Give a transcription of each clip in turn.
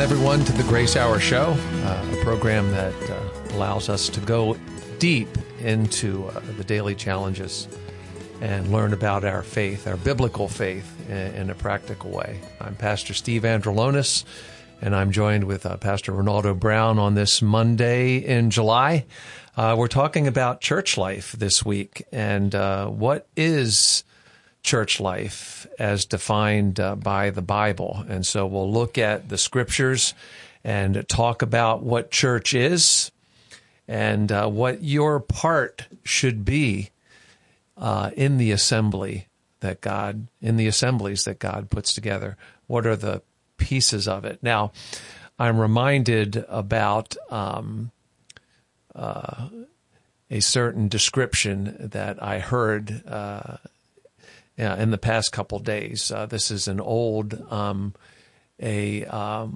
everyone, to the Grace Hour Show, a program that allows us to go deep into the daily challenges and learn about our faith, our biblical faith, in a practical way. I'm Pastor Steve Androlonis, and I'm joined with Pastor Ronaldo Brown on this Monday in July. We're talking about church life this week, and what is church life as defined by the Bible. And so we'll look at the scriptures and talk about what church is and what your part should be in the assemblies that God puts together. What are the pieces of it? Now, I'm reminded about a certain description that I heard in the past couple days. This is an old a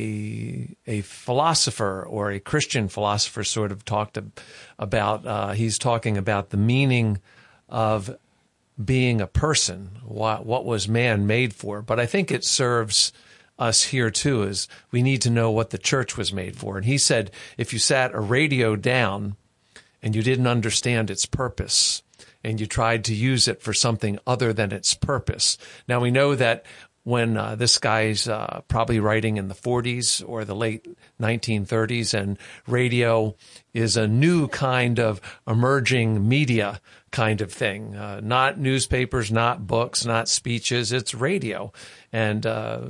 philosopher, or a Christian philosopher, sort of talked about. He's talking about the meaning of being a person. What was man made for? But I think it serves us here too. Is we need to know what the church was made for. And he said, if you sat a radio down and you didn't understand its purpose, and you tried to use it for something other than its purpose. Now, we know that when this guy's probably writing in the 40s or the late 1930s, and radio is a new kind of emerging media kind of thing. Not newspapers, not books, not speeches. It's radio. And,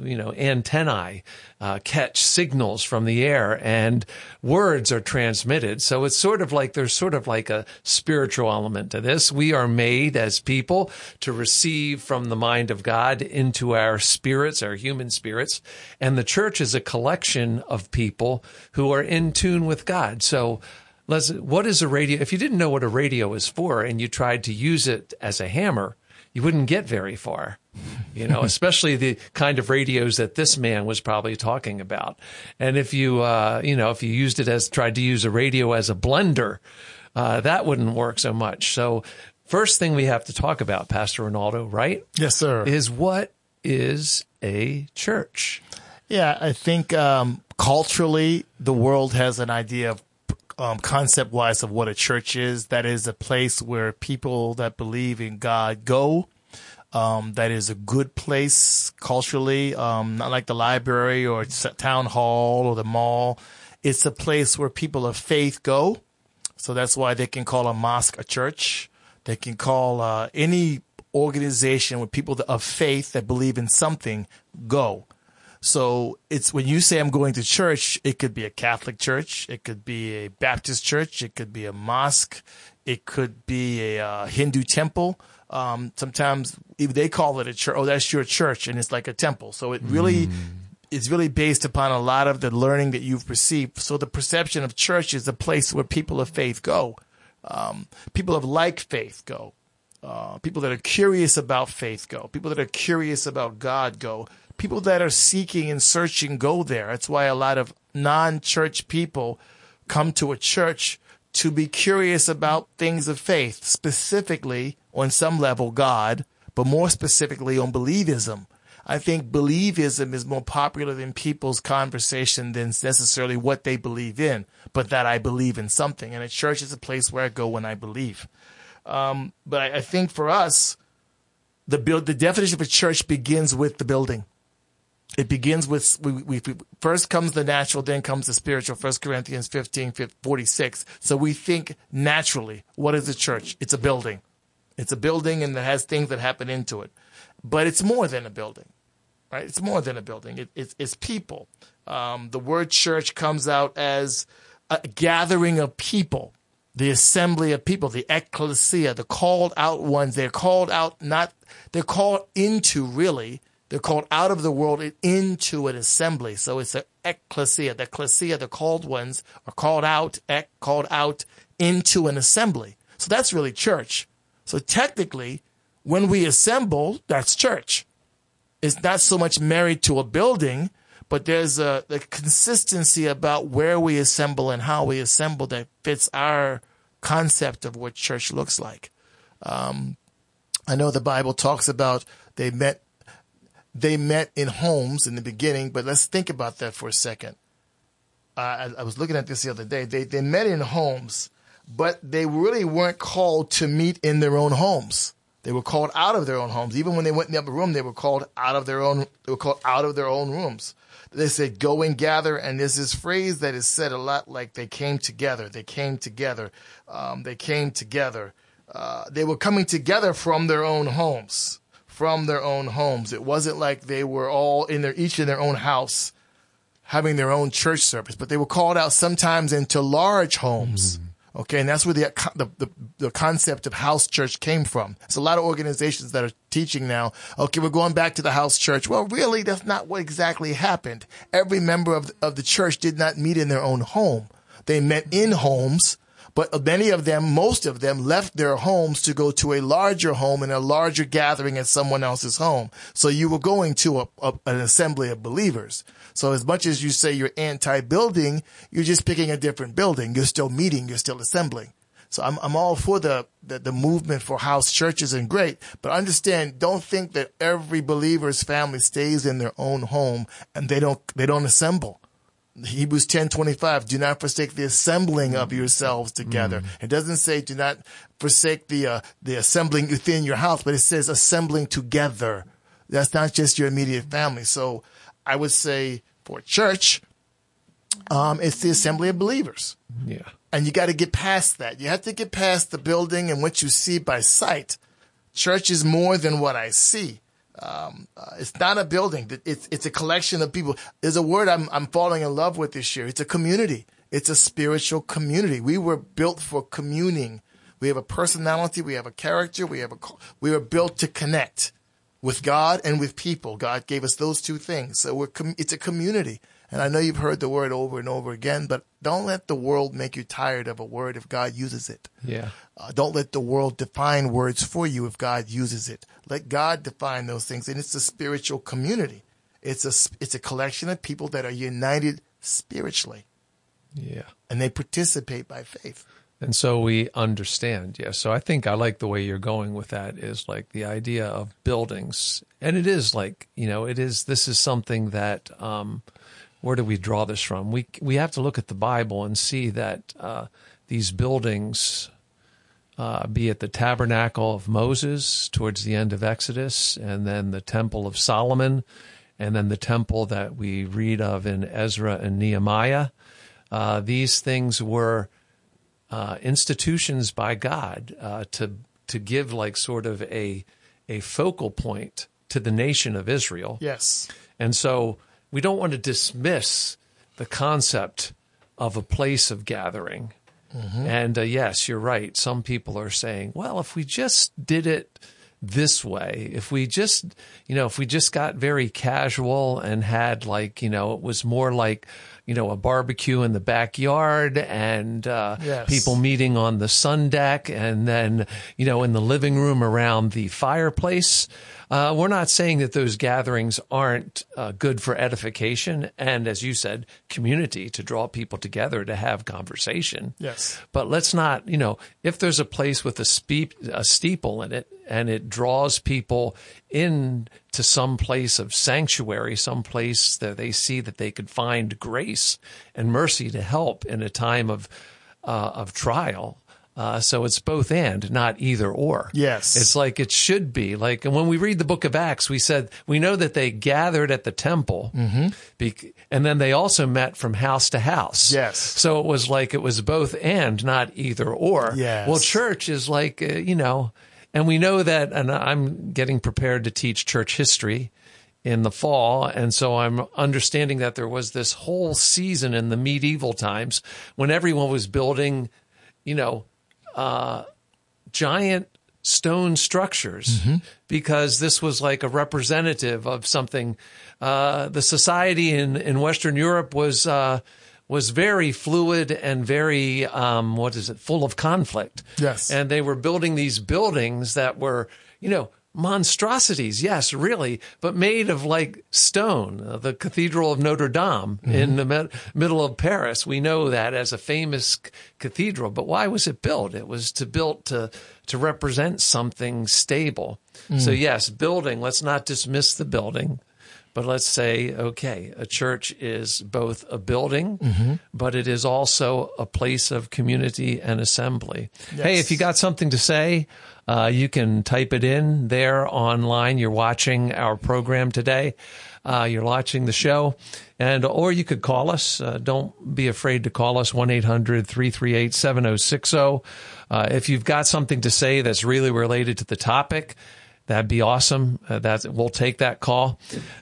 antennae catch signals from the air, and words are transmitted. So it's there's sort of like a spiritual element to this. We are made as people to receive from the mind of God into our spirits, our human spirits. And the church is a collection of people who are in tune with God. So what is a radio? If you didn't know what a radio is for and you tried to use it as a hammer, you wouldn't get very far, especially the kind of radios that this man was probably talking about. And if you used it tried to use a radio as a blender, that wouldn't work so much. So first thing we have to talk about, Pastor Ronaldo, right? Yes, sir. Is what is a church? Yeah, I think culturally, the world has an idea of concept-wise of what a church is. That is a place where people that believe in God go. That is a good place culturally, not like the library or town hall or the mall. It's a place where people of faith go. So that's why they can call a mosque a church. They can call any organization with people of faith that believe in something go. So it's when you say I'm going to church, it could be a Catholic church, it could be a Baptist church, it could be a mosque, it could be a Hindu temple. Sometimes they call it a church. Oh, that's your church, and it's like a temple. So it's really based upon a lot of the learning that you've received. So the perception of church is a place where people of faith go. People of like faith go. People that are curious about faith go. People that are curious about God go. People that are seeking and searching go there. That's why a lot of non-church people come to a church to be curious about things of faith, specifically on some level God, but more specifically on believism. I think believism is more popular in people's conversation than necessarily what they believe in, but that I believe in something. And a church is a place where I go when I believe. But I think for us, the definition of a church begins with the building. It begins with, first comes the natural, then comes the spiritual, 1 Corinthians 15:46. So we think naturally, what is a church? It's a building. It's a building, and it has things that happen into it. But it's more than a building, right? It's more than a building. It's people. The word church comes out as a gathering of people, the assembly of people, the ecclesia, the called out ones. They're called out, they're called into, really. They're called out of the world and into an assembly. So it's an ecclesia. The ecclesia, the called ones, are called out into an assembly. So that's really church. So technically, when we assemble, that's church. It's not so much married to a building, but there's the consistency about where we assemble and how we assemble that fits our concept of what church looks like. I know the Bible talks about they met they met in homes in the beginning, but let's think about that for a second. I was looking at this the other day. They met in homes, but they really weren't called to meet in their own homes. They were called out of their own homes. Even when they went in the upper room, they were called out of their own. They were called out of their own rooms. They said, "Go and gather." And there's this phrase that is said a lot, like they came together. They came together. They came together. They were coming together from their own homes. From their own homes. It wasn't like they were all each in their own house, having their own church service, but they were called out sometimes into large homes. Okay, and that's where the concept of house church came from. There's a lot of organizations that are teaching now, okay, we're going back to the house church. Well, really, that's not what exactly happened. Every member of the church did not meet in their own home. They met in homes, but many of them, most of them, left their homes to go to a larger home and a larger gathering at someone else's home. So you were going to an assembly of believers. So as much as you say you're anti-building, you're just picking a different building. You're still meeting. You're still assembling. So I'm all for the movement for house churches and great. But understand, don't think that every believer's family stays in their own home and they don't assemble. Hebrews 10:25, do not forsake the assembling of yourselves together. It doesn't say do not forsake the assembling within your house, but it says assembling together. That's not just your immediate family. So I would say for church, it's the assembly of believers. Yeah. And you got to get past that. You have to get past the building and what you see by sight. Church is more than what I see. It's not a building. It's a collection of people. There's a word I'm falling in love with this year. It's a community. It's a spiritual community. We were built for communing. We have a personality. We have a character. We were built to connect with God and with people. God gave us those two things. So it's a community. And I know you've heard the word over and over again, but don't let the world make you tired of a word if God uses it. Yeah. Don't let the world define words for you if God uses it. Let God define those things. And it's a spiritual community. It's a collection of people that are united spiritually. Yeah. And they participate by faith. And so we understand. Yeah. So I think I like the way you're going with that, is like the idea of buildings. And it is like, this is something that, where do we draw this from? We have to look at the Bible and see that these buildings, be it the tabernacle of Moses towards the end of Exodus, and then the temple of Solomon, and then the temple that we read of in Ezra and Nehemiah, these things were institutions by God to give like sort of a focal point to the nation of Israel. Yes. And so we don't want to dismiss the concept of a place of gathering. Mm-hmm. And yes, you're right. Some people are saying, well, if we just did it this way, if we just got very casual and had like, it was more like, a barbecue in the backyard and yes, people meeting on the sun deck and then, in the living room around the fireplace. We're not saying that those gatherings aren't good for edification and, as you said, community, to draw people together to have conversation. Yes. But let's not, if there's a place with a steeple in it and it draws people in to some place of sanctuary, some place that they see that they could find grace and mercy to help in a time of trial. So it's both and, not either or. Yes. It's like it should be. Like, and when we read the book of Acts, we said, we know that they gathered at the temple, and then they also met from house to house. Yes. So it was both and, not either or. Yes. Well, church is like, and we know that, and I'm getting prepared to teach church history in the fall. And so I'm understanding that there was this whole season in the medieval times when everyone was building, giant stone structures, because this was like a representative of something. The society in Western Europe was very fluid and very, full of conflict. Yes. And they were building these buildings that were, monstrosities, yes, really, but made of like stone. The Cathedral of Notre Dame in the middle of Paris, we know that as a famous cathedral. But why was it built? It was built to represent something stable. So yes, building, let's not dismiss the building. But let's say, okay, a church is both a building, but it is also a place of community and assembly. Yes. Hey, if you got something to say, you can type it in there online. You're watching our program today. You're watching the show, or you could call us. Don't be afraid to call us, 1-800-338-7060. If you've got something to say that's really related to the topic, that'd be awesome. We'll take that call.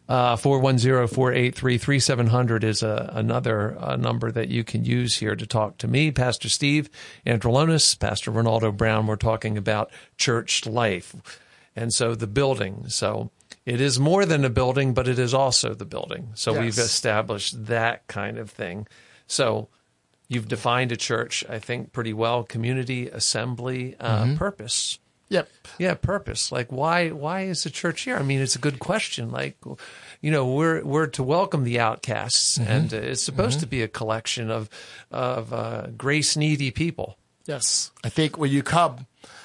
410-483-3700 is another number that you can use here to talk to me, Pastor Steve Androlonis, Pastor Ronaldo Brown. We're talking about church life. And so the building. So it is more than a building, but it is also the building. So Yes. we've established that kind of thing. So you've defined a church, I think, pretty well: community, assembly, purpose. Yep. Yeah, purpose. Like, why is the church here? I mean, it's a good question. Like, we're to welcome the outcasts, and it's supposed to be a collection of grace needy people. Yes. I think when you go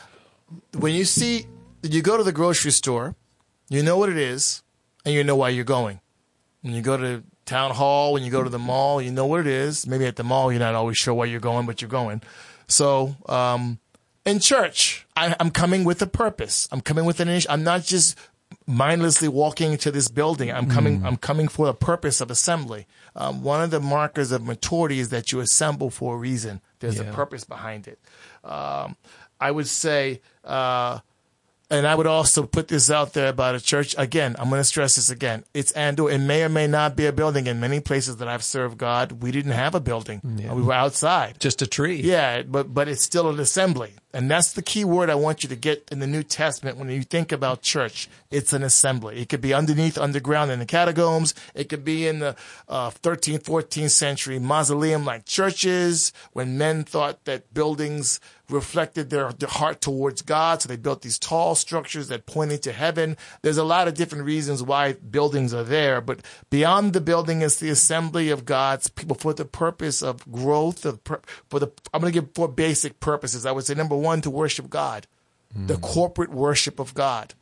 to the grocery store, you know what it is, and you know why you're going. When you go to town hall, when you go to the mall, you know what it is. Maybe at the mall, you're not always sure why you're going, but you're going. So, in church, I'm coming with a purpose. I'm coming with an initiative. I'm not just mindlessly walking into this building. I'm coming for a purpose of assembly. One of the markers of maturity is that you assemble for a reason. There's a purpose behind it. I would say, and I would also put this out there about a church. Again, I'm going to stress this again. It may or may not be a building. In many places that I've served God, we didn't have a building. Yeah. We were outside. Just a tree. Yeah, but it's still an assembly. And that's the key word I want you to get in the New Testament when you think about church. It's an assembly. It could be underground in the catacombs. It could be in the 13th, 14th century mausoleum-like churches when men thought that buildings reflected their heart towards God. So they built these tall structures that pointed to heaven. There's a lot of different reasons why buildings are there. But beyond the building is the assembly of God's people for the purpose of growth. I'm going to give 4 basic purposes. I would say, number 1, to worship God, the corporate worship of God.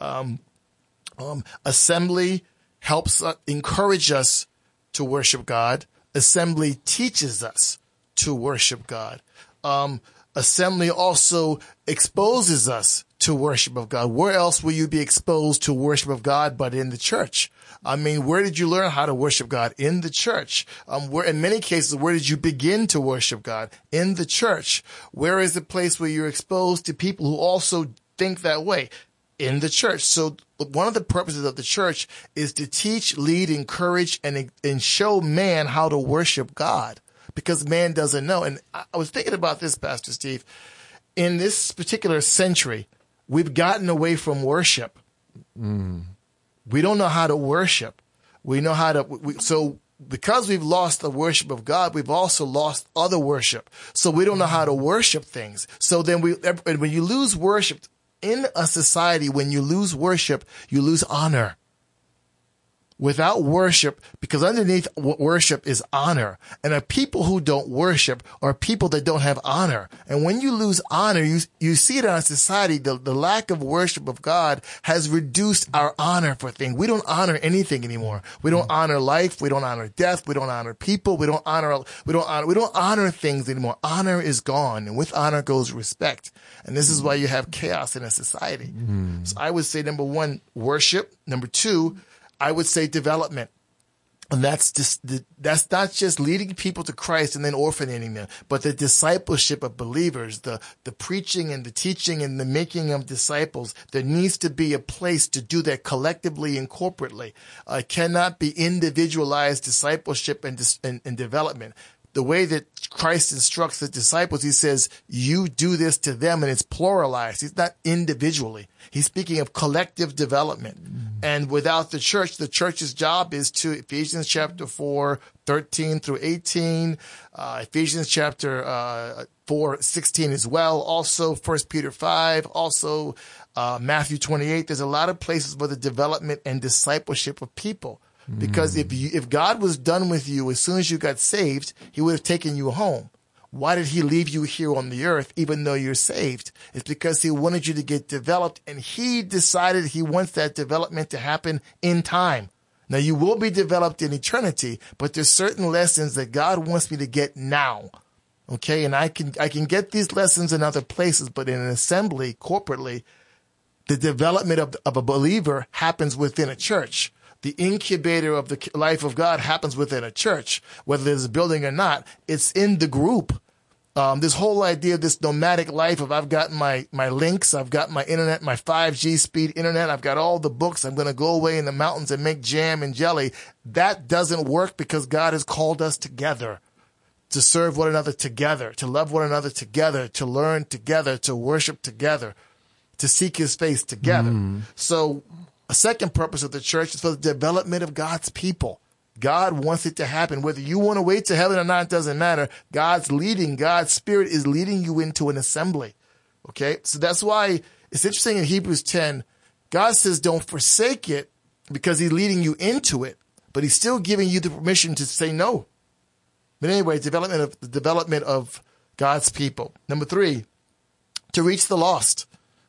Assembly helps encourage us to worship God. Assembly teaches us to worship God. Assembly also exposes us to worship of God. Where else will you be exposed to worship of God but in the church? I mean, where did you learn how to worship God? In the church. In many cases, where did you begin to worship God? In the church. Where is the place where you're exposed to people who also think that way? In the church. So one of the purposes of the church is to teach, lead, encourage, and show man how to worship God. Because man doesn't know. And I was thinking about this, Pastor Steve. In this particular century, we've gotten away from worship. We don't know how to worship. We know how to. So because we've lost the worship of God, we've also lost other worship. So we don't know how to worship things. So then when you lose worship in a society, when you lose worship, you lose honor. Without worship, because underneath worship is honor. And a people who don't worship are people that don't have honor. And when you lose honor, you see it in our society, the lack of worship of God has reduced our honor for things. We don't honor anything anymore. We don't honor life. We don't honor death. We don't honor people. We don't honor things anymore. Honor is gone. And with honor goes respect. And this is why you have chaos in a society. So I would say, number 1, worship. Number 2, I would say development. And that's not just leading people to Christ and then orphanating them, but the discipleship of believers, the preaching and the teaching and the making of disciples. There needs to be a place to do that collectively and corporately. It cannot be individualized discipleship and development. The way that Christ instructs the disciples, he says, you do this to them, and it's pluralized. He's not individually. He's speaking of collective development. And without the church's job is to, Ephesians chapter 4, 13 through 18, Ephesians chapter 4, 16 as well. Also 1 Peter 5, also Matthew 28. There's a lot of places for the development and discipleship of people. Because if God was done with you as soon as you got saved, he would have taken you home. Why did he leave you here on the earth even though you're saved? It's because he wanted you to get developed, and he decided he wants that development to happen in time. Now, you will be developed in eternity, but there's certain lessons that God wants me to get now. Okay, and I can get these lessons in other places, but in an assembly, corporately, the development of a believer happens within a church. The incubator of the life of God happens within a church, whether there's a building or not. It's in the group. This whole idea of this nomadic life of I've got my links, I've got my internet, my 5G speed internet, I've got all the books, I'm going to go away in the mountains and make jam and jelly. That doesn't work because God has called us together to serve one another together, to love one another together, to learn together, to worship together, to seek his face together. So a second purpose of the church is for the development of God's people. God wants it to happen. Whether you want to wait to heaven or not, it doesn't matter. God's leading. God's Spirit is leading you into an assembly. Okay? So that's why it's interesting in Hebrews 10, God says don't forsake it because he's leading you into it, but he's still giving you the permission to say no. But anyway, the development of God's people. Number 3, to reach the lost.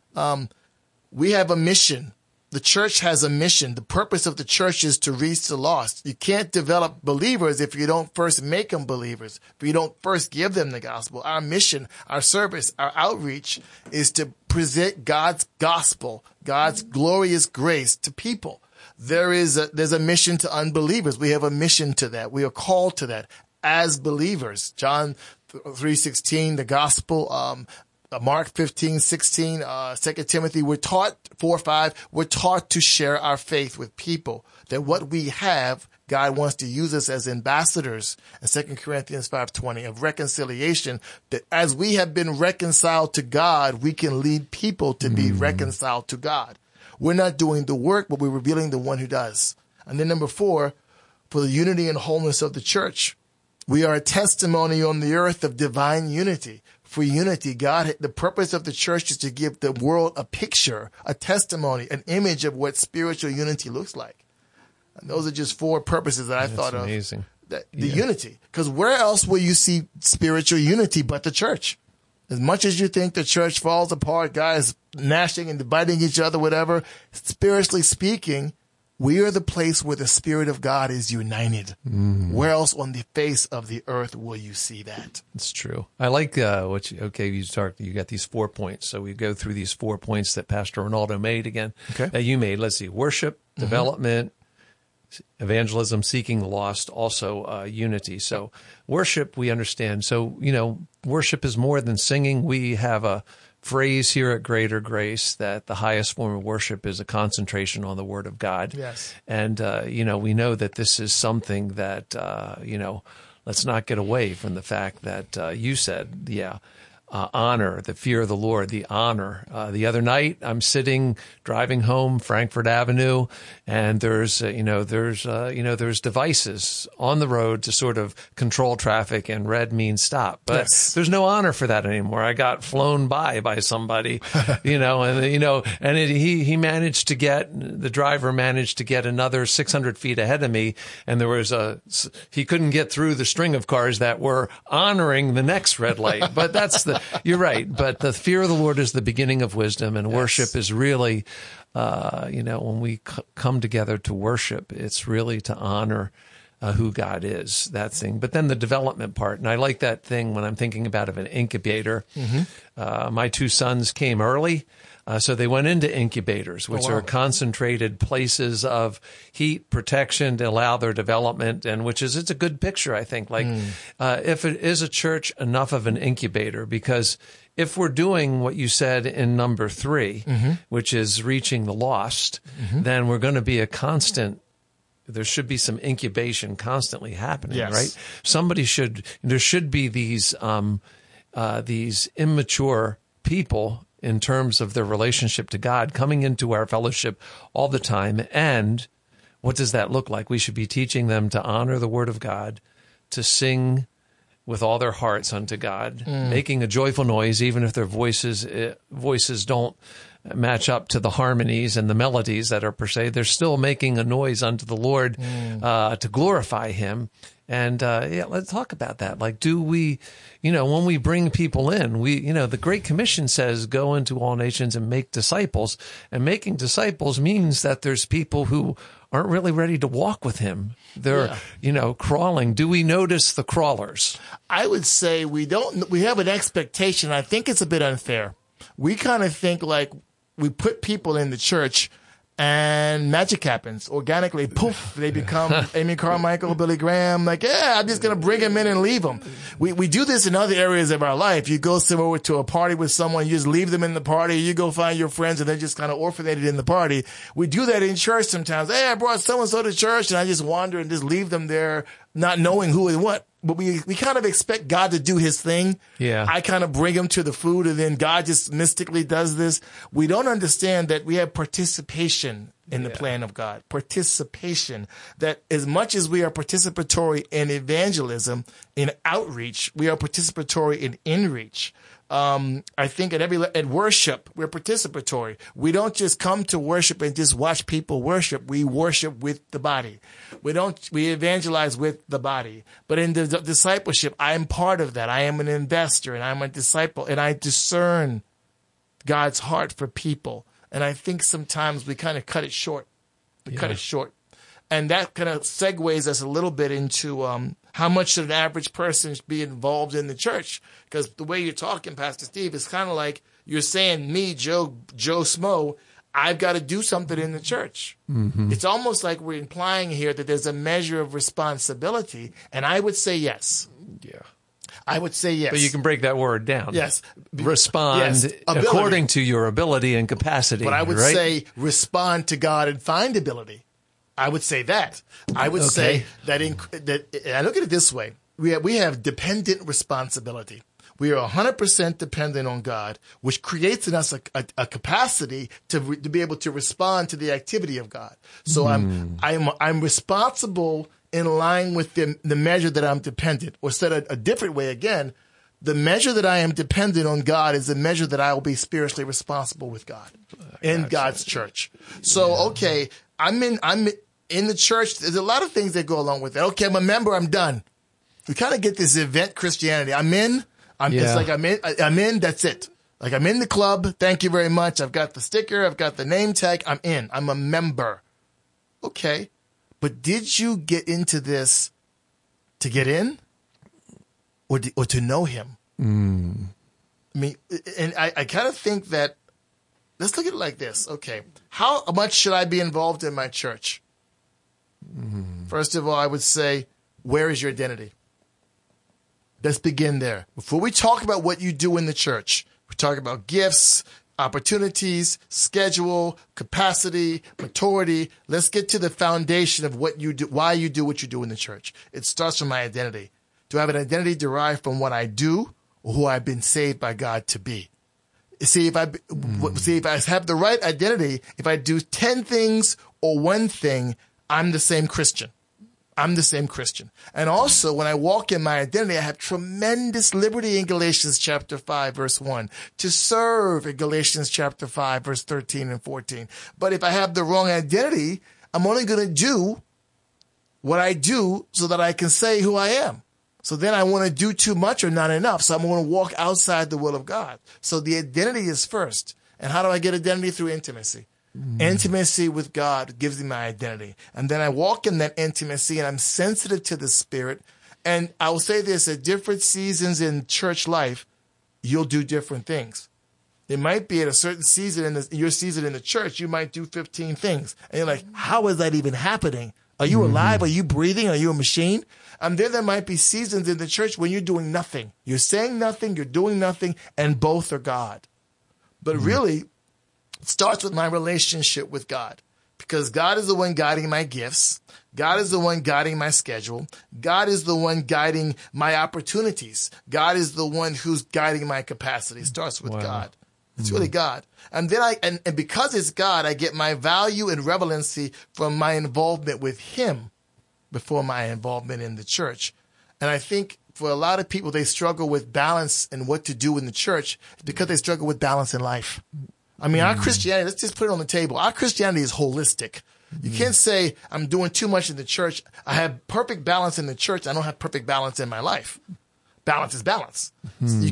We have a mission. The church has a mission. The purpose of the church is to reach the lost. You can't develop believers if you don't first make them believers, if you don't first give them the gospel. Our mission, our service, our outreach is to present God's gospel, God's glorious grace to people. There's a mission to unbelievers. We have a mission to that. We are called to that as believers. John 3:16, the gospel, Mark 15:16, 2 Timothy, we're taught 4:5, we're taught to share our faith with people. That what we have, God wants to use us as ambassadors in 2 Corinthians 5:20 of reconciliation, that as we have been reconciled to God, we can lead people to be reconciled to God. We're not doing the work, but we're revealing the one who does. And then number 4, for the unity and wholeness of the church. We are a testimony on the earth of divine unity. For unity, the purpose of the church is to give the world a picture, a testimony, an image of what spiritual unity looks like. And those are just 4 purposes that I thought of. Amazing. The unity. Because where else will you see spiritual unity but the church? As much as you think the church falls apart, guys gnashing and dividing each other, whatever, spiritually speaking, we are the place where the Spirit of God is united. Where else on the face of the earth will you see that? It's true. I like you got these 4 points. So we go through these 4 points that Pastor Ronaldo made again. Okay. That you made. Let's see. Worship, development, evangelism, seeking the lost, also unity. So worship, we understand. So, worship is more than singing. We have a phrase here at Greater Grace that the highest form of worship is a concentration on the Word of God. Yes. And, we know that this is something that, let's not get away from the fact that you said, honor, the fear of the Lord, the honor. The other night, I'm driving home Frankfurt Avenue, and there's devices on the road to sort of control traffic, and red means stop. But there's no honor for that anymore. I got flown by somebody, he managed to the driver managed to get another 600 feet ahead of me, and he couldn't get through the string of cars that were honoring the next red light. But you're right. But the fear of the Lord is the beginning of wisdom, and worship is really, when we come together to worship, it's really to honor who God is, that thing. But then the development part, and I like that thing when I'm thinking about an incubator. My 2 sons came early. So they went into incubators, which are concentrated places of heat protection to allow their development, and it's a good picture, I think. If it is a church, enough of an incubator, because if we're doing what you said in number 3, which is reaching the lost, then we're going to be there should be some incubation constantly happening, right? There should be these immature people in terms of their relationship to God coming into our fellowship all the time. And what does that look like? We should be teaching them to honor the Word of God, to sing with all their hearts unto God, making a joyful noise, even if their voices don't match up to the harmonies and the melodies that are per se. They're still making a noise unto the Lord to glorify Him. And let's talk about that. Like, do we, when we bring people in, the Great Commission says, go into all nations and make disciples. And making disciples means that there's people who aren't really ready to walk with him. They're, crawling. Do we notice the crawlers? I would say we don't. We have an expectation. I think it's a bit unfair. We kind of think like we put people in the church and magic happens organically. Poof, they become Amy Carmichael, Billy Graham. Like, I'm just going to bring them in and leave them. We do this in other areas of our life. You go somewhere to a party with someone, you just leave them in the party. You go find your friends and they're just kind of orphanated in the party. We do that in church sometimes. Hey, I brought so-and-so to church and I just wander and just leave them there, not knowing who and what. But we kind of expect God to do his thing. Yeah. I kind of bring him to the food and then God just mystically does this. We don't understand that we have participation in the plan of God. Participation. That as much as we are participatory in evangelism, in outreach, we are participatory in inreach. I think at worship, we're participatory. We don't just come to worship and just watch people worship. We worship with the body. We evangelize with the body. But in the discipleship, I am part of that. I am an investor and I'm a disciple and I discern God's heart for people. And I think sometimes we kind of cut it short. Cut it short. And that kind of segues us a little bit into how much should an average person be involved in the church? Because the way you're talking, Pastor Steve, is kind of like you're saying, me, Joe Smo, I've got to do something in the church. Mm-hmm. It's almost like we're implying here that there's a measure of responsibility. And I would say yes. Yeah. I would say yes. But you can break that word down. Yes. Respond according to your ability and capacity. But I would say respond to God and find ability. I would say that. I would say that I look at it this way. We have dependent responsibility. We are 100% dependent on God, which creates in us a capacity to be able to respond to the activity of God. So I'm responsible in line with the measure that I'm dependent. Or said a different way again, the measure that I am dependent on God is the measure that I will be spiritually responsible with God in God's church. So, I'm in the church. There's a lot of things that go along with it. Okay, I'm a member. I'm done. We kind of get this event Christianity. I'm in. It's like I'm in. That's it. Like I'm in the club. Thank you very much. I've got the sticker. I've got the name tag. I'm in. I'm a member. Okay. But did you get into this to get in or to know him? I mean, and I kind of think that, let's look at it like this. Okay. How much should I be involved in my church? First of all, I would say, where is your identity? Let's begin there. Before we talk about what you do in the church, we talk about gifts, opportunities, schedule, capacity, maturity. Let's get to the foundation of what you do, why you do what you do in the church. It starts from my identity. Do I have an identity derived from what I do or who I've been saved by God to be? See, if I have the right identity, if I do 10 things or one thing, I'm the same Christian. I'm the same Christian. And also, when I walk in my identity, I have tremendous liberty in Galatians chapter 5, verse 1, to serve in Galatians chapter 5, verse 13 and 14. But if I have the wrong identity, I'm only going to do what I do so that I can say who I am. So then I want to do too much or not enough. So I'm going to walk outside the will of God. So the identity is first. And how do I get identity? Through intimacy. Intimacy with God gives me my identity. And then I walk in that intimacy and I'm sensitive to the Spirit. And I will say this, at different seasons in church life, you'll do different things. It might be at a certain season your season in the church, you might do 15 things. And you're like, how is that even happening? Are you alive? Are you breathing? Are you a machine? And then there might be seasons in the church when you're doing nothing. You're saying nothing, you're doing nothing, and both are God. But really, it starts with my relationship with God, because God is the one guiding my gifts. God is the one guiding my schedule. God is the one guiding my opportunities. God is the one who's guiding my capacity. It starts with God. It's really God. And then and because it's God, I get my value and relevancy from my involvement with him before my involvement in the church. And I think for a lot of people, they struggle with balance and what to do in the church because they struggle with balance in life. I mean, our Christianity, let's just put it on the table. Our Christianity is holistic. You can't say I'm doing too much in the church. I have perfect balance in the church. I don't have perfect balance in my life. Balance is balance. You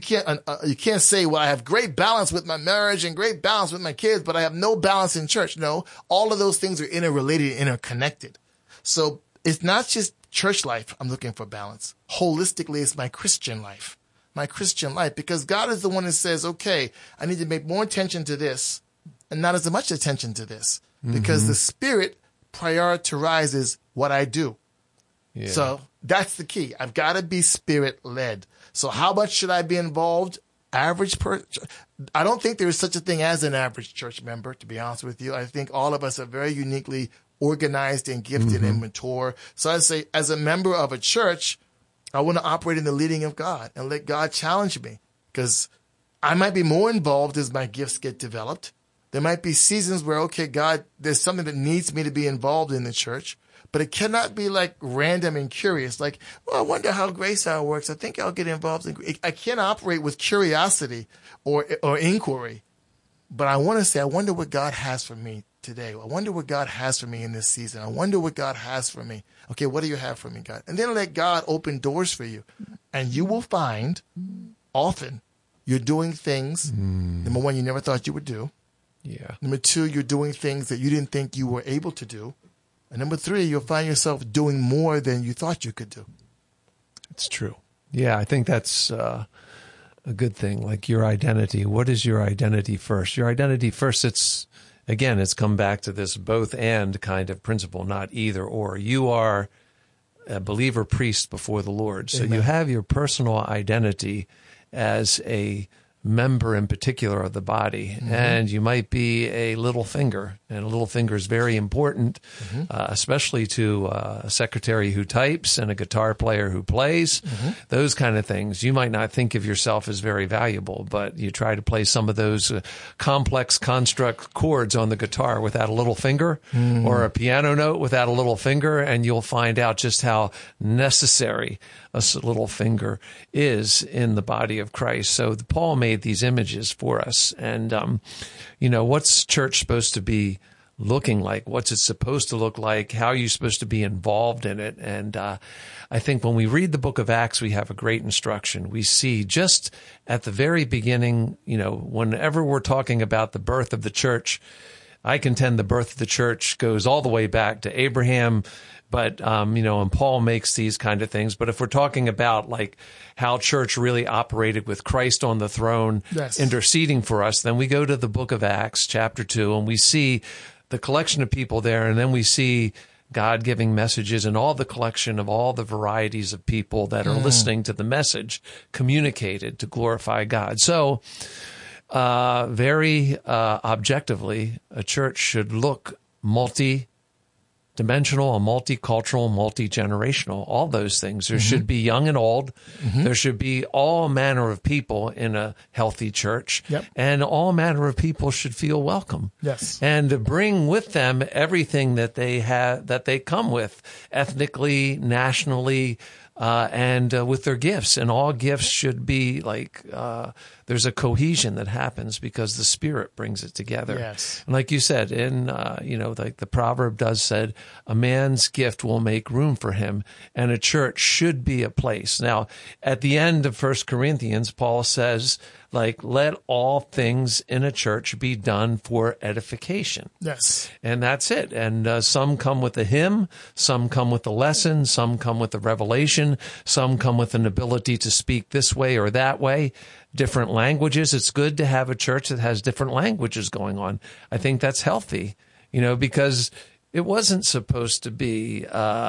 can't say, well, I have great balance with my marriage and great balance with my kids, but I have no balance in church. No, all of those things are interrelated, interconnected. So it's not just church life. I'm looking for balance. Holistically, it's my Christian life, because God is the one that says, okay, I need to make more attention to this and not as much attention to this, because the Spirit prioritizes what I do. Yeah. So that's the key. I've got to be Spirit-led. So how much should I be involved? I don't think there is such a thing as an average church member, to be honest with you. I think all of us are very uniquely organized and gifted and mature. So I'd say, as a member of a church, I want to operate in the leading of God and let God challenge me, because I might be more involved as my gifts get developed. There might be seasons where, okay, God, there's something that needs me to be involved in the church. But it cannot be like random and curious. Like, well, I wonder how Grace Hour works. I think I'll get involved. I can't operate with curiosity or inquiry. But I want to say, I wonder what God has for me today. I wonder what God has for me in this season. I wonder what God has for me. Okay, what do you have for me, God? And then let God open doors for you. And you will find often you're doing things, number one, you never thought you would do. Yeah. Number two, you're doing things that you didn't think you were able to do. And number three, you'll find yourself doing more than you thought you could do. It's true. Yeah, I think that's a good thing. Like your identity. What is your identity first? Your identity first, it's come back to this both and kind of principle, not either or. You are a believer priest before the Lord. So Amen. You have your personal identity as a member in particular of the body, and you might be a little finger, and a little finger is very important, especially to a secretary who types and a guitar player who plays, those kind of things. You might not think of yourself as very valuable, but you try to play some of those complex construct chords on the guitar without a little finger, or a piano note without a little finger, and you'll find out just how necessary a little finger is in the body of Christ. So Paul made these images for us. And, what's church supposed to be looking like? What's it supposed to look like? How are you supposed to be involved in it? And I think when we read the book of Acts, we have a great instruction. We see just at the very beginning, whenever we're talking about the birth of the church, I contend the birth of the church goes all the way back to Abraham. But, and Paul makes these kind of things. But if we're talking about like how church really operated with Christ on the throne, interceding for us, then we go to the book of Acts, chapter 2, and we see the collection of people there. And then we see God giving messages and all the collection of all the varieties of people that are listening to the message communicated to glorify God. So, very objectively, a church should look multidimensional, multicultural, multi-generational, all those things. There should be young and old. There should be all manner of people in a healthy church. And all manner of people should feel welcome. Yes. And bring with them everything that they have, that they come with ethnically, nationally, and with their gifts. And all gifts should be like, there's a cohesion that happens because the Spirit brings it together. Yes. And like you said, like the proverb does said, a man's gift will make room for him, and a church should be a place. Now, at the end of 1 Corinthians, Paul says, let all things in a church be done for edification. Yes. And that's it. And some come with a hymn, some come with a lesson, some come with a revelation, some come with an ability to speak this way or that way, different languages. It's good to have a church that has different languages going on. I think that's healthy, because it wasn't supposed to be,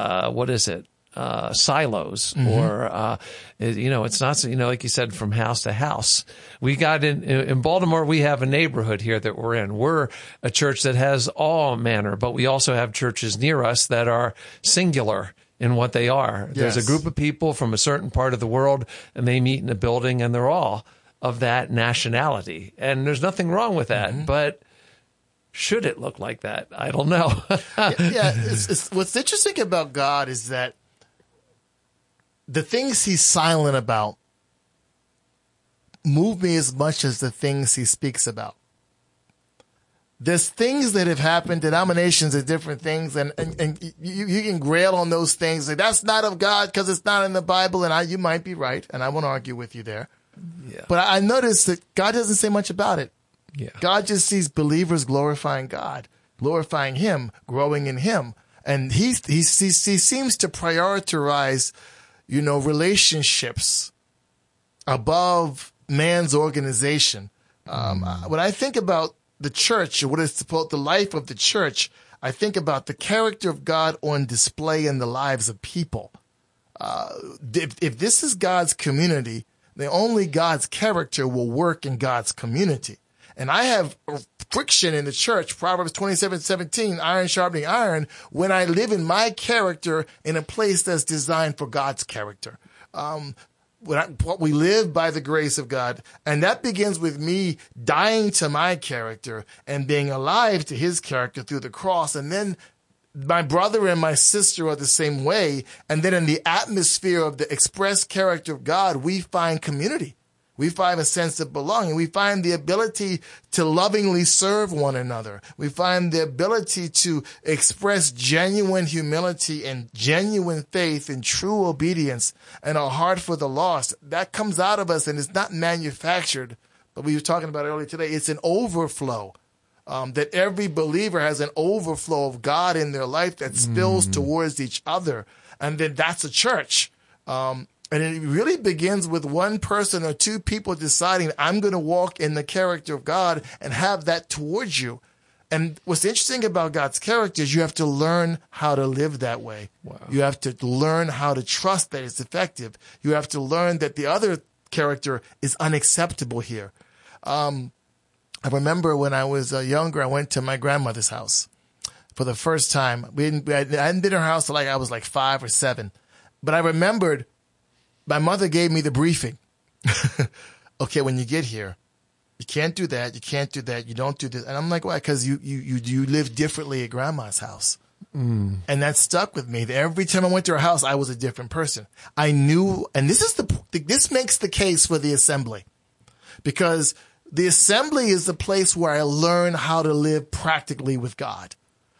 silos or, it's not, like you said, from house to house. We got in Baltimore, we have a neighborhood here that we're in. We're a church that has all manner, but we also have churches near us that are singular in what they are. Yes. There's a group of people from a certain part of the world, and they meet in a building, and they're all of that nationality. And there's nothing wrong with that, but should it look like that? I don't know. It's what's interesting about God is that the things he's silent about move me as much as the things he speaks about. there's things that have happened, denominations are different things, and you can rail on those things. Like, that's not of God because it's not in the Bible, and you might be right, and I won't argue with you there. Yeah. But I noticed that God doesn't say much about it. Yeah. God just sees believers glorifying God, glorifying Him, growing in Him. And he seems to prioritize, relationships above man's organization. When I think about the church, or what is supposed the life of the church, I think about the character of God on display in the lives of people. If this is God's community, then only God's character will work in God's community. And I have friction in the church, Proverbs 27:17, iron sharpening iron, when I live in my character in a place that's designed for God's character. What we live by the grace of God. And that begins with me dying to my character and being alive to His character through the cross. And then my brother and my sister are the same way. And then in the atmosphere of the express character of God, we find community. We find a sense of belonging. We find the ability to lovingly serve one another. We find the ability to express genuine humility and genuine faith and true obedience and a heart for the lost. That comes out of us, and it's not manufactured. But we were talking about it earlier today. It's an overflow. That every believer has an overflow of God in their life that spills towards each other. And then that's a church. And it really begins with one person or two people deciding, I'm going to walk in the character of God and have that towards you. And what's interesting about God's character is you have to learn how to live that way. Wow. You have to learn how to trust that it's effective. You have to learn that the other character is unacceptable here. I remember when I was younger, I went to my grandmother's house for the first time. I hadn't been in her house till I was 5 or 7. But I remembered my mother gave me the briefing. Okay, when you get here, you can't do that. You can't do that. You don't do this. And I'm like, why? Because you live differently at grandma's house. And that stuck with me. Every time I went to her house, I was a different person. I knew, and this makes the case for the assembly, because the assembly is the place where I learn how to live practically with God.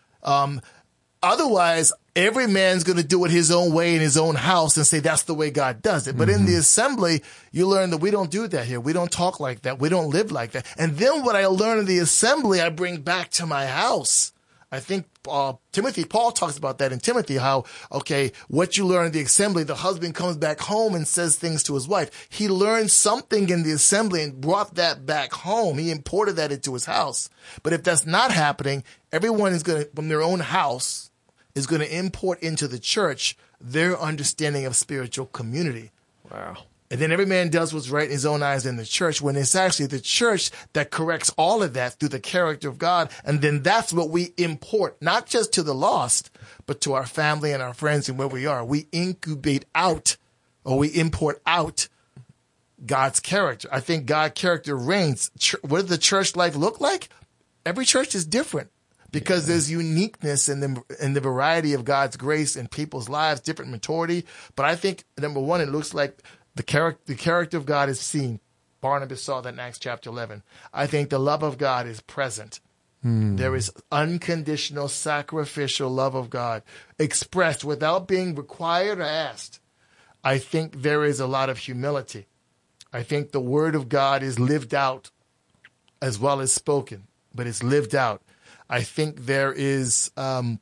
Otherwise, every man's going to do it his own way in his own house and say that's the way God does it. But in the assembly, you learn that we don't do that here. We don't talk like that. We don't live like that. And then what I learn in the assembly, I bring back to my house. I think Paul talks about that in Timothy, how, okay, what you learn in the assembly, the husband comes back home and says things to his wife. He learned something in the assembly and brought that back home. He imported that into his house. But if that's not happening, everyone is going to, from their own house, is going to import into the church their understanding of spiritual community. Wow. And then every man does what's right in his own eyes in the church, when it's actually the church that corrects all of that through the character of God. And then that's what we import, not just to the lost, but to our family and our friends and where we are. We incubate out, or we import out, God's character. I think God's character reigns. What does the church life look like? Every church is different. Because there's uniqueness in the variety of God's grace in people's lives, different maturity. But I think, number one, it looks like the character of God is seen. Barnabas saw that in Acts chapter 11. I think the love of God is present. There is unconditional, sacrificial love of God expressed without being required or asked. I think there is a lot of humility. I think the word of God is lived out as well as spoken, but it's lived out. I think there's an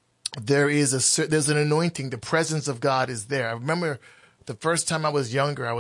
anointing. The presence of God is there. I remember the first time I was younger, for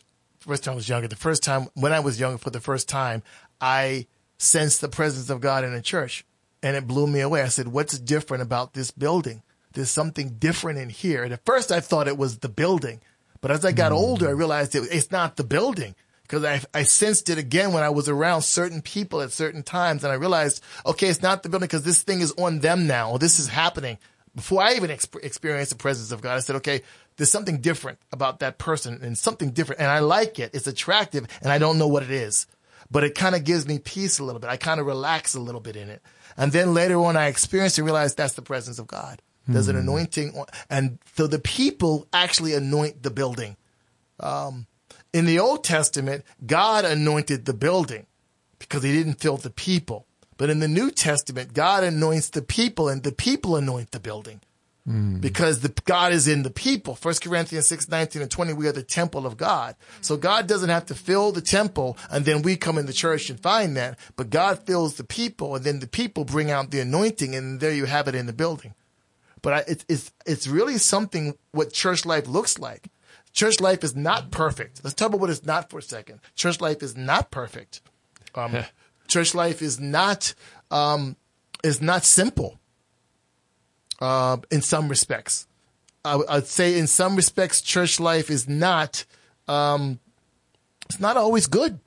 the first time, I sensed the presence of God in a church, and it blew me away. I said, what's different about this building? There's something different in here. And at first I thought it was the building, but as I got older, I realized it's not the building. Because I sensed it again when I was around certain people at certain times, and I realized, okay, it's not the building because this thing is on them now. This is happening. Before I even experienced the presence of God, I said, okay, there's something different about that person, and something different, and I like it. It's attractive, and I don't know what it is. But it kind of gives me peace a little bit. I kind of relax a little bit in it. And then later on, I experienced and realized that's the presence of God. There's an anointing, and so the people actually anoint the building. In the Old Testament, God anointed the building because he didn't fill the people. But in the New Testament, God anoints the people and the people anoint the building. Because God is in the people. 1 Corinthians 6:19 and 20, we are the temple of God. So God doesn't have to fill the temple and then we come in the church and find that. But God fills the people and then the people bring out the anointing and there you have it in the building. But it's really something what church life looks like. Church life is not perfect. Let's talk about what it's not for a second. Church life is not perfect. Church life is not simple. In some respects, I'd say in some respects, church life is not, it's not always good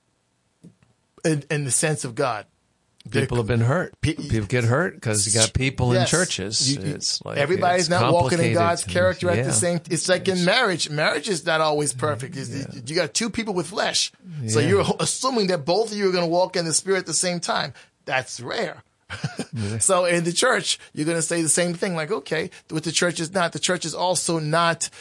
in the sense of God. People have been hurt. People get hurt because you got people in churches. It's like everybody's not walking in God's character at the same. It's like in marriage. Marriage is not always perfect. You got two people with flesh, so you're assuming that both of you are going to walk in the Spirit at the same time. That's rare. So in the church, you're going to say the same thing. Like, okay, what the church is not. The church is also not.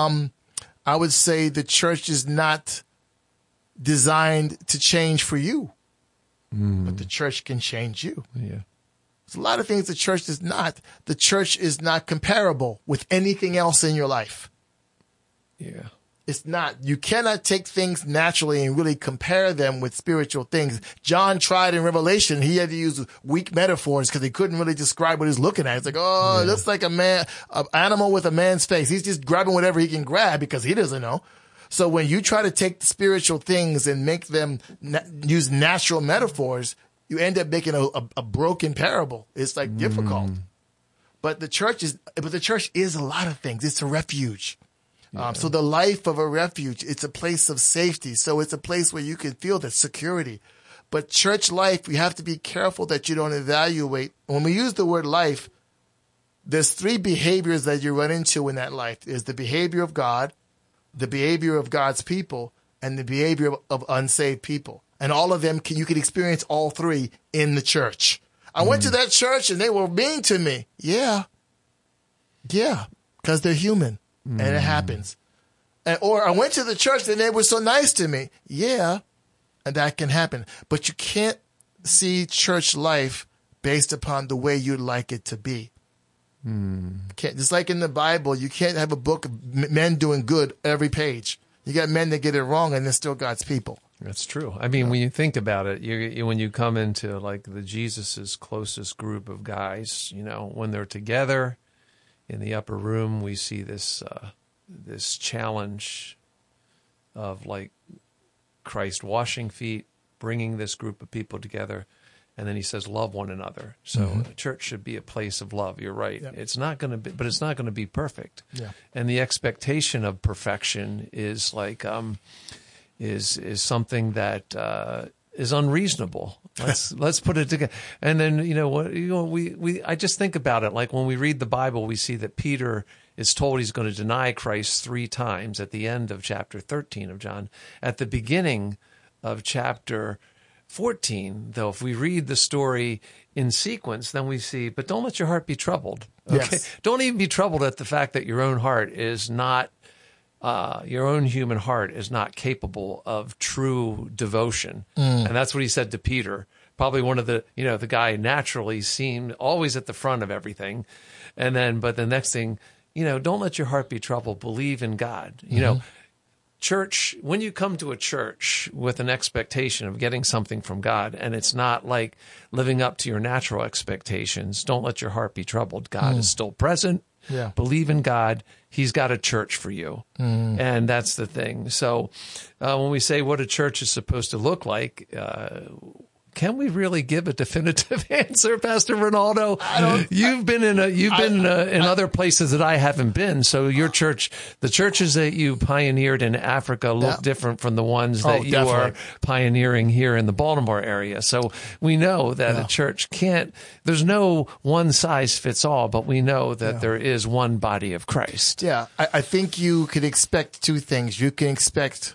I would say the church is not designed to change for you. But the church can change you. Yeah. There's a lot of things the church is not. The church is not comparable with anything else in your life. Yeah. It's not. You cannot take things naturally and really compare them with spiritual things. John tried in Revelation. He had to use weak metaphors because he couldn't really describe what he's looking at. It's like, it looks like an animal with a man's face. He's just grabbing whatever he can grab because he doesn't know. So when you try to take the spiritual things and make them use natural metaphors, you end up making a broken parable. It's like difficult. But the church is a lot of things. It's a refuge. So the life of a refuge, it's a place of safety. So it's a place where you can feel the security. But church life, we have to be careful that you don't evaluate. When we use the word life, there's three behaviors that you run into in that life. There's the behavior of God, the behavior of God's people, and the behavior of unsaved people. And all of them, you can experience all three in the church. I went to that church and they were mean to me. Yeah, because they're human. And it happens. Or I went to the church and they were so nice to me. Yeah, and that can happen. But you can't see church life based upon the way you'd like it to be. Just like in the Bible, you can't have a book of men doing good every page. You got men that get it wrong and they're still God's people. That's true. I mean, when you think about it, when you come into like the Jesus's closest group of guys, when they're together in the upper room, we see this challenge of like Christ washing feet, bringing this group of people together. And then he says, love one another. So a church should be a place of love. You're right. Yep. It's not going to be, but it's not going to be perfect. Yeah. And the expectation of perfection is like, is something that, is unreasonable. Let's put it together. And then, I just think about it. Like when we read the Bible, we see that Peter is told he's going to deny Christ 3 times at the end of chapter 13 of John. At the beginning of chapter 14, though, if we read the story in sequence, then we see, but don't let your heart be troubled. Okay? Yes. Don't even be troubled at the fact that your own heart is not, your own human heart is not capable of true devotion. And that's what he said to Peter. Probably one of the guy naturally seemed always at the front of everything. But the next thing, don't let your heart be troubled. Believe in God. Church, when you come to a church with an expectation of getting something from God, and it's not like living up to your natural expectations, don't let your heart be troubled. God is still present. Yeah. Believe in God. He's got a church for you. And that's the thing. So when we say what a church is supposed to look like, can we really give a definitive answer, Pastor Ronaldo? You've been in other places that I haven't been. So your church, the churches that you pioneered in Africa look different from the ones that you are pioneering here in the Baltimore area. So we know that a church there's no one size fits all, but we know that there is one body of Christ. Yeah. I think you could expect 2 things. You can expect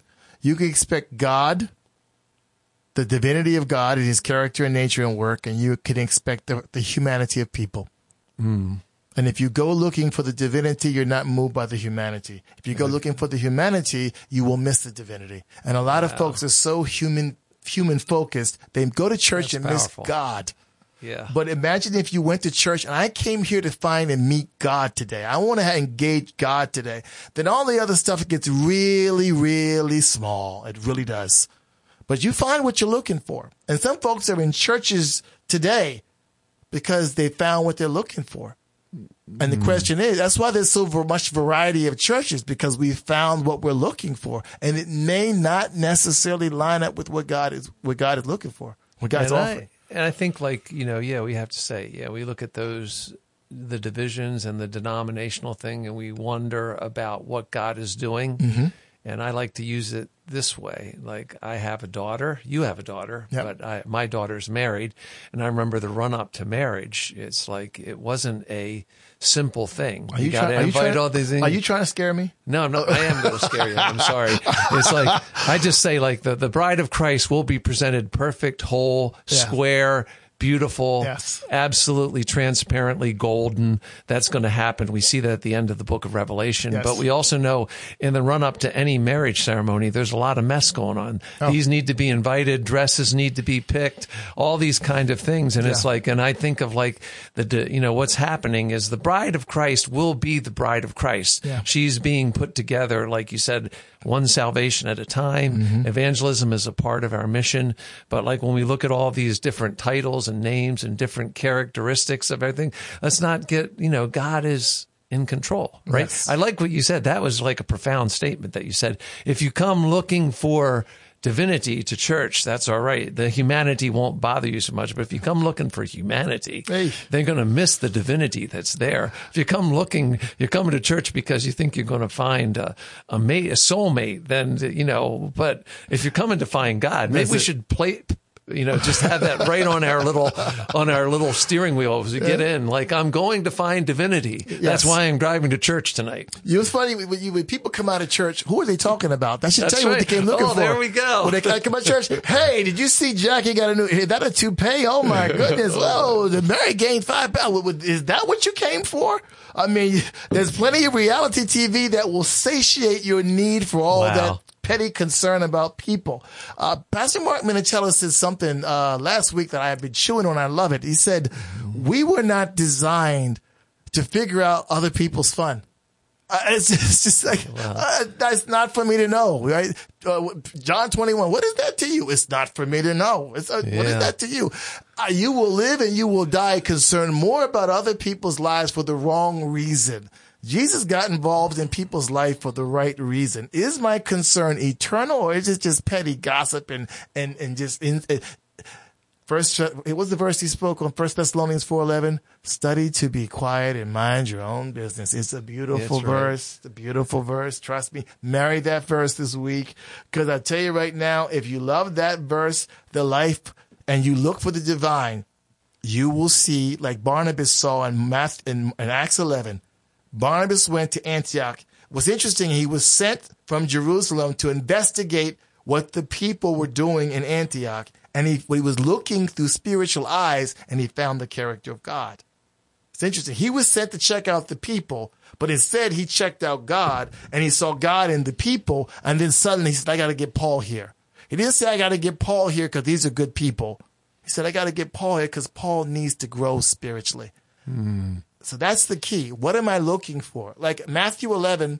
God, the divinity of God and his character and nature and work, and you can expect the humanity of people. And if you go looking for the divinity, you're not moved by the humanity. If you go looking for the humanity, you will miss the divinity. And a lot of folks are so human focused, they go to church and miss God. Yeah. But imagine if you went to church and I came here to find and meet God today. I want to engage God today. Then all the other stuff gets really, really small. It really does. But you find what you're looking for. And some folks are in churches today because they found what they're looking for. And the question is, that's why there's so much variety of churches, because we found what we're looking for. And it may not necessarily line up with what God is looking for, what God's offering. And I think, like, we have to say, we look at the divisions and the denominational thing, and we wonder about what God is doing. Mm-hmm. And I like to use it this way. Like, I have a daughter, you have a daughter, Yep. but my daughter's married. And I remember the run up to marriage. It's like, it wasn't a simple thing. You got to invite all these things. Are you trying to scare me? No, I am going to scare you. I'm sorry. It's like, I just say, like, the bride of Christ will be presented perfect, whole, square, beautiful, Yes. absolutely transparently golden. That's going to happen. We see that at the end of the book of Revelation. Yes. But we also know in the run up to any marriage ceremony, there's a lot of mess going on. Oh. These need to be invited. Dresses need to be picked, all these kind of things. And it's like, and I think of like what's happening is the bride of Christ will be the bride of Christ. Yeah. She's being put together, like you said, one salvation at a time. Mm-hmm. Evangelism is a part of our mission. But like when we look at all these different titles and names and different characteristics of everything, let's not get, God is in control, right? Yes. I like what you said. That was like a profound statement that you said. If you come looking for divinity to church, that's all right. The humanity won't bother you so much. But if you come looking for humanity, they're going to miss the divinity that's there. If you come looking, you're coming to church because you think you're going to find a mate, a soulmate, then, but if you're coming to find God, maybe we should just have that right on our little steering wheel as we get in. Like, I'm going to find divinity. Yes. That's why I'm driving to church tonight. It's funny when people come out of church. Who are they talking about? That should That's tell you what they came looking for. There we go. When they come out of church, hey, did you see Jackie got is that a toupee? Oh my goodness! Oh, the Mary gained 5 pounds. Is that what you came for? I mean, there's plenty of reality TV that will satiate your need for all that petty concern about people. Pastor Mark Minichella said something last week that I have been chewing on. I love it. He said, we were not designed to figure out other people's fun. It's just like, that's not for me to know, right? John 21, what is that to you? It's not for me to know. What is that to you? You will live and you will die concerned more about other people's lives for the wrong reason. Jesus got involved in people's life for the right reason. Is my concern eternal, or is it just petty gossip and just first? It was the verse he spoke on 1 Thessalonians 4:11. Study to be quiet and mind your own business. It's a beautiful verse. It's a beautiful verse. Trust me. Marry that verse this week, because I tell you right now, if you love that verse, the life, and you look for the divine, you will see, like Barnabas saw in Acts 11. Barnabas went to Antioch. What's interesting, he was sent from Jerusalem to investigate what the people were doing in Antioch. And he was looking through spiritual eyes, and he found the character of God. It's interesting. He was sent to check out the people, but instead he checked out God, and he saw God in the people. And then suddenly he said, I got to get Paul here. He didn't say, I got to get Paul here because these are good people. He said, I got to get Paul here because Paul needs to grow spiritually. So that's the key. What am I looking for? Like Matthew 11,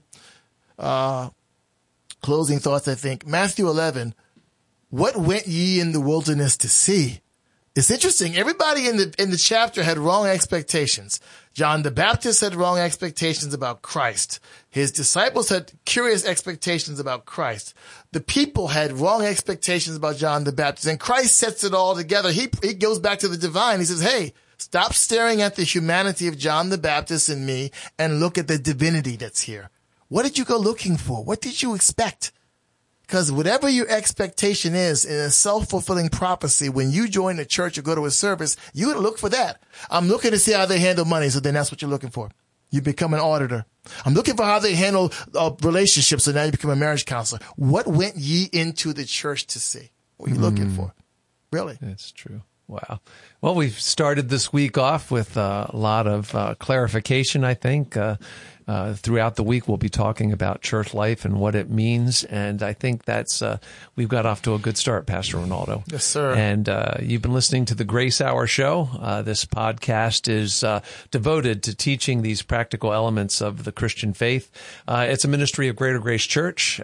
closing thoughts, I think. Matthew 11, what went ye in the wilderness to see? It's interesting. Everybody in the chapter had wrong expectations. John the Baptist had wrong expectations about Christ. His disciples had curious expectations about Christ. The people had wrong expectations about John the Baptist. And Christ sets it all together. He goes back to the divine. He says, hey, stop staring at the humanity of John the Baptist and me and look at the divinity that's here. What did you go looking for? What did you expect? Because whatever your expectation is in a self-fulfilling prophecy, when you join a church or go to a service, you would look for that. I'm looking to see how they handle money, so then that's what you're looking for. You become an auditor. I'm looking for how they handle relationships, so now you become a marriage counselor. What went ye into the church to see? What are you looking for? Really? That's true. Wow. Well, we've started this week off with a lot of clarification, I think. Throughout the week, we'll be talking about church life and what it means. And I think that's we've got off to a good start, Pastor Ronaldo. Yes, sir. And you've been listening to the Grace Hour Show. This podcast is devoted to teaching these practical elements of the Christian faith. It's a ministry of Greater Grace Church.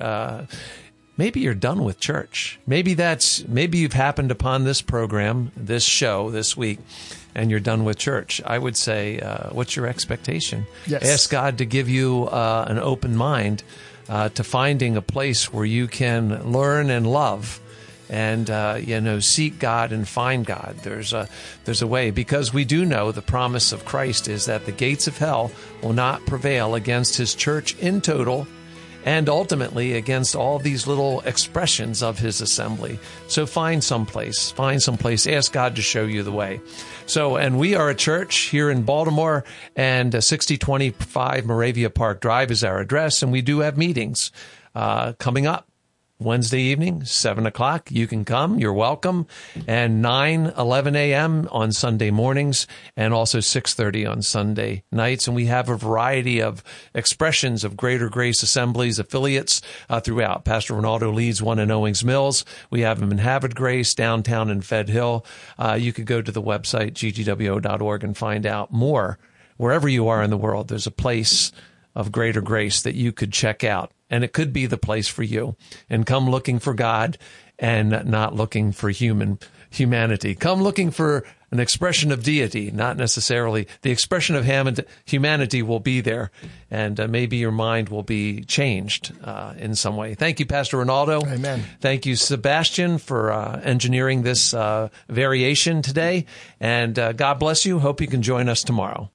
Maybe you're done with church. Maybe you've happened upon this program, this show this week, and you're done with church. I would say, what's your expectation? Yes. Ask God to give you an open mind to finding a place where you can learn and love and, seek God and find God. There's a way, because we do know the promise of Christ is that the gates of hell will not prevail against his church in total, and ultimately against all these little expressions of his assembly. So find some place, ask God to show you the way. So, and we are a church here in Baltimore, and 6025 Moravia Park Drive is our address, and we do have meetings coming up. Wednesday evening, 7 o'clock. You can come. You're welcome. And 11 a.m. on Sunday mornings, and also 6:30 on Sunday nights. And we have a variety of expressions of Greater Grace Assemblies affiliates throughout. Pastor Ronaldo leads one in Owings Mills. We have them in Havre de Grace, downtown in Fed Hill. You could go to the website, ggwo.org, and find out more. Wherever you are in the world, there's a place of Greater Grace that you could check out. And it could be the place for you. And come looking for God and not looking for humanity. Come looking for an expression of deity, not necessarily the expression of humanity will be there. And maybe your mind will be changed in some way. Thank you, Pastor Ronaldo. Amen. Thank you, Sebastian, for engineering this variation today. And God bless you. Hope you can join us tomorrow.